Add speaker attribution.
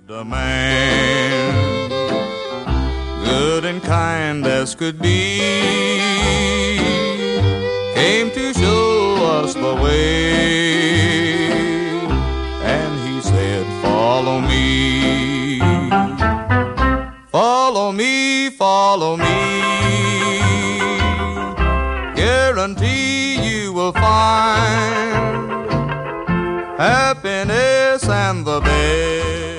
Speaker 1: The man, good and kind as could be, came to show us the way, and he said, follow me, follow me, follow me, guarantee you will find happiness and the best.